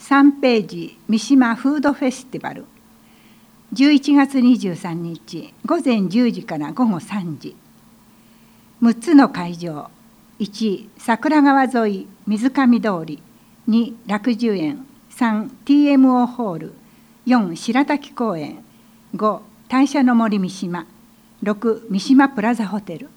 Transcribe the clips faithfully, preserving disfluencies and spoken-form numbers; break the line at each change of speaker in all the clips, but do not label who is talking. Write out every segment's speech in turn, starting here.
さんページ三島フードフェスティバル、じゅういちがつにじゅうさんにちごぜんじゅうじからごごさんじ。むっつの会場。いち桜川沿い水上通り、に楽寿園、さん ティーエムオー ホール、よん白滝公園、ご大社の森三島、ろく三島プラザホテル。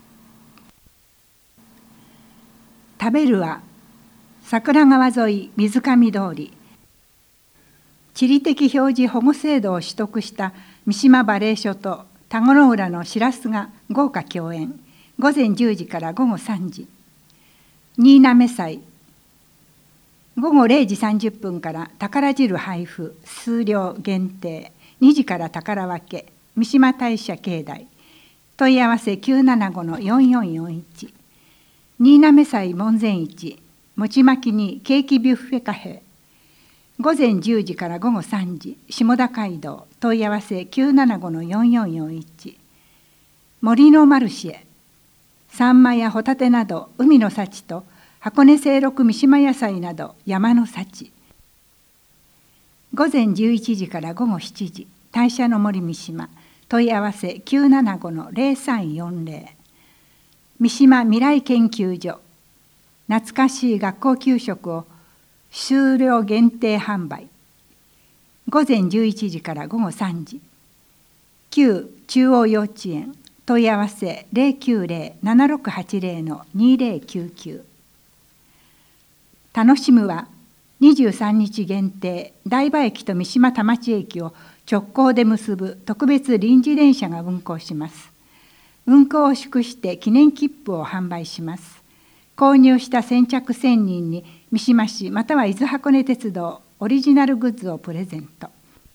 食べるは桜川沿い水上通り、地理的表示保護制度を取得した三島バレエ所と田子の浦のしらすが豪華共演、ごぜんじゅうじからごごさんじ。新滑祭、ごごれいじさんじゅっぷんから宝汁配布、数量限定、にじから宝分け、三島大社境内、問い合わせきゅうななごのよんよんよんいち。新滑祭門前市、餅巻きにケーキビュッフェカフェ、ごぜんじゅうじからごごさんじ、下田街道、問い合わせきゅうななごのよんよんよんいち。森のマルシェ、サンマやホタテなど海の幸と箱根清六三島野菜など山の幸。ごぜんじゅういちじからごごしちじ、大社の森三島、問い合わせきゅうななごのぜろさんよんぜろ。三島未来研究所、懐かしい学校給食を数量限定販売。ごぜんじゅういちじからごごさんじ。旧中央幼稚園、問い合わせぜろきゅうぜろ ななろくはちぜろのにぜろきゅうきゅう。楽しむはにじゅうさんにち限定、台場駅と三島田町駅を直行で結ぶ特別臨時電車が運行します。運行を祝して記念切符を販売します。購入した先着せんにんに三島市または伊豆箱根鉄道オリジナルグッズをプレゼント。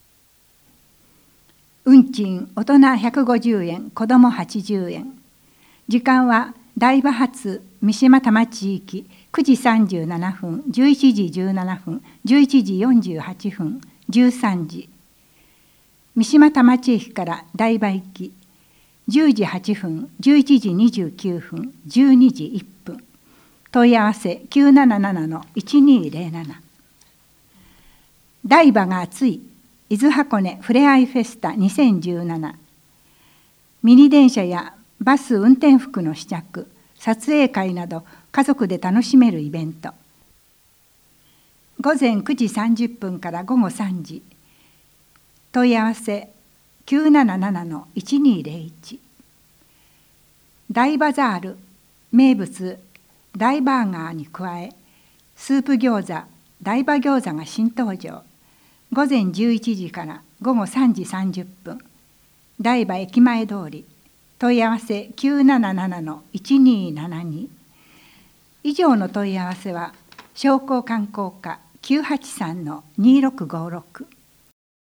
運賃大人ひゃくごじゅうえん、子どもはちじゅうえん。時間は台場発三島田町行きくじさんじゅうななふん、じゅういちじじゅうななふん、じゅういちじよんじゅうはっぷん、じゅうさんじ。三島田町駅から台場行きじゅうじはっぷん、じゅういちじにじゅうきゅうふん、じゅうにじいっぷん。問い合わせきゅうなななのいちにぜろなな。台場が熱い伊豆箱根ふれあいフェスタにせんじゅうなな。ミニ電車やバス運転服の試着、撮影会など家族で楽しめるイベント。ごぜんくじさんじゅっぷんからごごさんじ。問い合わせきゅうなななのいちにぜろいち。大バザール、名物大バーガーに加えスープ餃子、大場餃子が新登場。ごぜんじゅういちじからごごさんじさんじゅっぷん。台場駅前通り、問い合わせきゅうなななのいちにななに。以上の問い合わせは商工観光課きゅうはちさんのにろくごろく。